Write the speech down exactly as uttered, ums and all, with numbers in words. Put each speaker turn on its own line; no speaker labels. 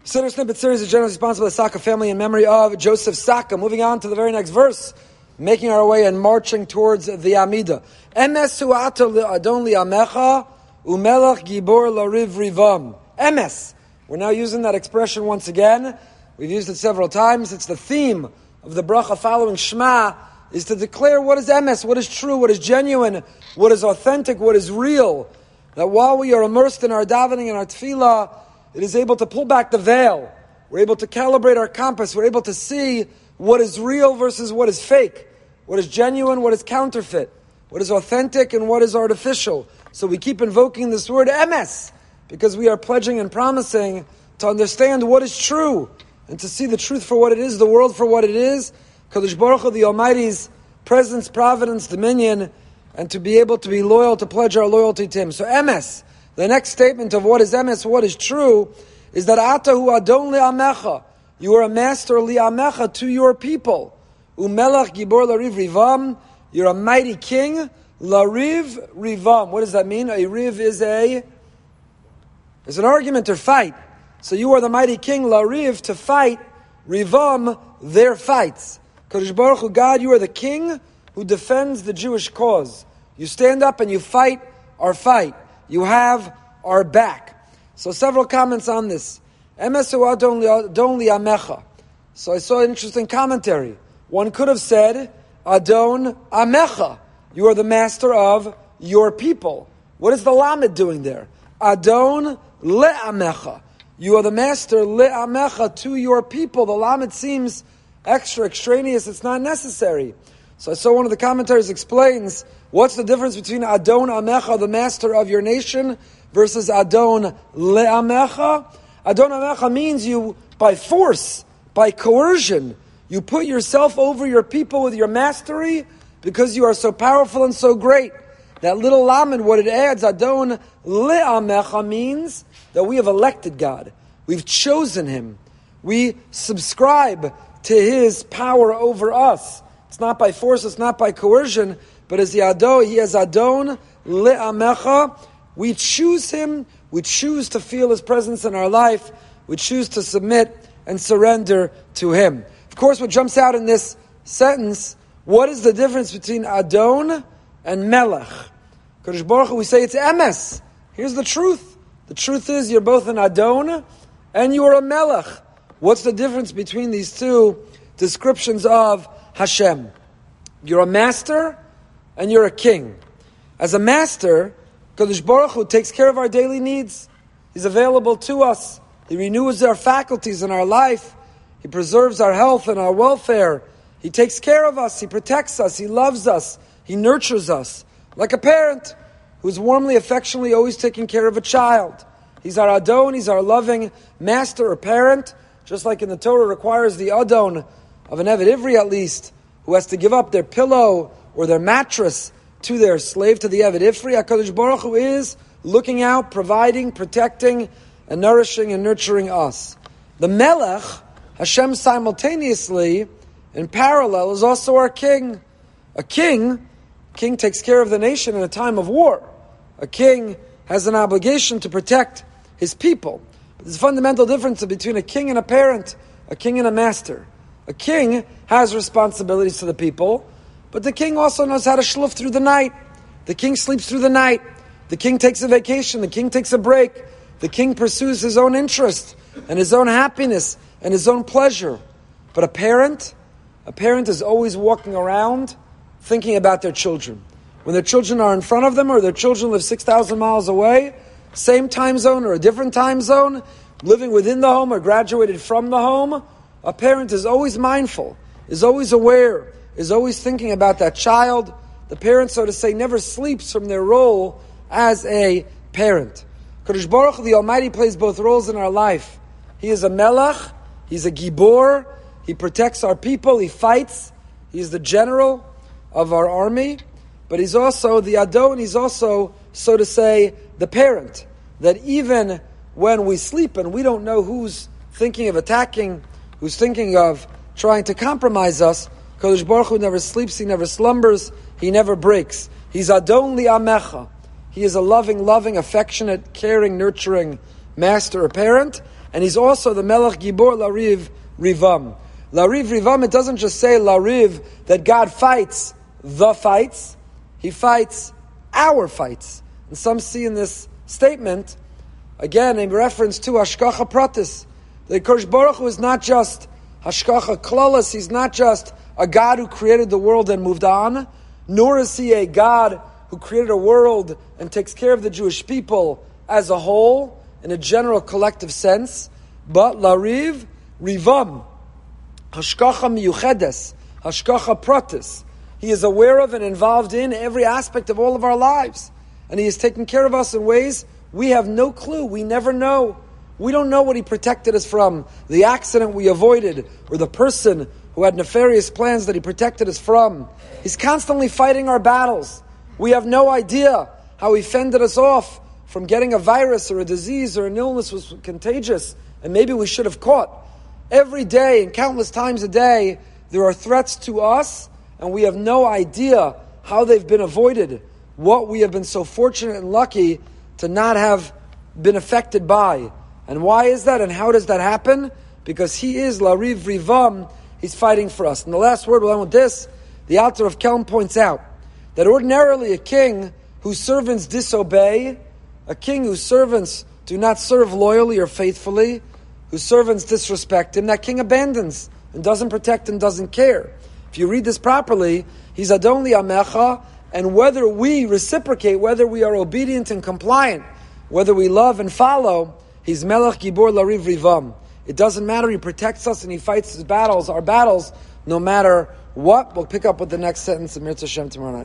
Siddur Snippet series is generally sponsored by the Saka family in memory of Joseph Saka. Moving on to the very next verse, making our way and marching towards the Amida. Emes hu'ata li'adon li'amecha u'melech gibor lariv rivam. Emes. We're now using that expression once again. We've used it several times. It's the theme of the bracha following Shema, is to declare what is emes, what is true, what is genuine, what is authentic, what is real. That while we are immersed in our davening and our tefillah, it is able to pull back the veil. We're able to calibrate our compass. We're able to see what is real versus what is fake, what is genuine, what is counterfeit, what is authentic and what is artificial. So we keep invoking this word emes, because we are pledging and promising to understand what is true and to see the truth for what it is, the world for what it is, Kadosh Baruch Hu, the Almighty's presence, providence, dominion, and to be able to be loyal, to pledge our loyalty to Him. So emes, the next statement of what is emes, what is true, is that Atahu Adon li'amecha, you are a master li'amecha to your people. Umelach gibor lariv rivam, you're a mighty king, lariv rivam. What does that mean? A riv is a is an argument or fight. So you are the mighty king, lariv, to fight, rivam, their fights. Kadosh Baruch Hu, God, you are the king who defends the Jewish cause. You stand up and you fight our fight. You have our back. So several comments on this. Emes hu adon li'amecha. So I saw an interesting commentary. One could have said, Adon amecha. You are the master of your people. What is the lamed doing there? Adon le'amecha. You are the master le'amecha to your people. The lamed seems extra extraneous. It's not necessary. So I saw one of the commentaries explains what's the difference between Adon Amecha, the master of your nation, versus Adon Le'amecha. Adon Amecha means you, by force, by coercion, you put yourself over your people with your mastery because you are so powerful and so great. That little lamed, what it adds, Adon Le'amecha, means that we have elected God. We've chosen Him. We subscribe to His power over us. It's not by force, it's not by coercion, but as the Adon, He is Adon le'amecha. We choose Him, we choose to feel His presence in our life, we choose to submit and surrender to Him. Of course, what jumps out in this sentence, what is the difference between Adon and Melech? Kadosh Baruch Hu, we say it's emes. Here's the truth. The truth is you're both an Adon and you are a Melech. What's the difference between these two descriptions of Hashem? You're a master and you're a king. As a master, Kadosh Baruch Hu takes care of our daily needs. He's available to us. He renews our faculties in our life. He preserves our health and our welfare. He takes care of us. He protects us. He loves us. He nurtures us. Like a parent who's warmly, affectionately always taking care of a child. He's our Adon. He's our loving master or parent. Just like in the Torah requires the Adon of an Eved Ivri at least, who has to give up their pillow or their mattress to their slave, to the Eved Ivri. HaKadosh Baruch Hu is looking out, providing, protecting, and nourishing and nurturing us. The Melech, Hashem simultaneously, in parallel, is also our king. A king, king takes care of the nation in a time of war. A king has an obligation to protect his people. There's a fundamental difference between a king and a parent, a king and a master. A king has responsibilities to the people, but the king also knows how to shluf through the night. The king sleeps through the night. The king takes a vacation. The king takes a break. The king pursues his own interest and his own happiness and his own pleasure. But a parent, a parent is always walking around thinking about their children. When their children are in front of them or their children live six thousand miles away, same time zone or a different time zone, living within the home or graduated from the home, a parent is always mindful, is always aware, is always thinking about that child. The parent, so to say, never sleeps from their role as a parent. Kadosh Baruch Hu, the Almighty, plays both roles in our life. He is a Melech, He's a Gibor, He protects our people, He fights, He is the general of our army, but He's also the Adon, He's also, so to say, the parent. That even when we sleep and we don't know who's thinking of attacking, who's thinking of trying to compromise us, Kadosh Baruch Hu never sleeps, He never slumbers, He never breaks. He's Adon li'amecha. He is a loving, loving, affectionate, caring, nurturing master or parent. and he's also the Melech Gibor Lariv Rivam. Lariv Rivam, it doesn't just say Lariv, that God fights the fights, he fights our fights. And some see in this statement, again, a reference to Hashgacha Pratis. The Kodesh Baruch Hu is not just Hashgacha Klalas, he's not just a God who created the world and moved on, nor is he a God who created a world and takes care of the Jewish people as a whole, in a general collective sense, but Lariv Rivam, Hashgacha Miyuchedes, Hashgacha Pratis. He is aware of and involved in every aspect of all of our lives. And he is taking care of us in ways we have no clue. We never know. We don't know what he protected us from, the accident we avoided, or the person who had nefarious plans that he protected us from. He's constantly fighting our battles. We have no idea how he fended us off from getting a virus or a disease or an illness was contagious, and maybe we should have caught. Every day and countless times a day, there are threats to us, and we have no idea how they've been avoided, what we have been so fortunate and lucky to not have been affected by. And why is that, and how does that happen? Because he is Lariv Rivam, he's fighting for us. And the last word, we'll end with this. The Alter of Kelm points out that ordinarily a king whose servants disobey, a king whose servants do not serve loyally or faithfully, whose servants disrespect him, that king abandons and doesn't protect and doesn't care. If you read this properly, he's Adon Li'amecha, and whether we reciprocate, whether we are obedient and compliant, whether we love and follow, he's Melech Gibor Lariv Rivam. It doesn't matter, he protects us and he fights his battles, our battles, no matter what. We'll pick up with the next sentence in Mirza Hashem tomorrow night.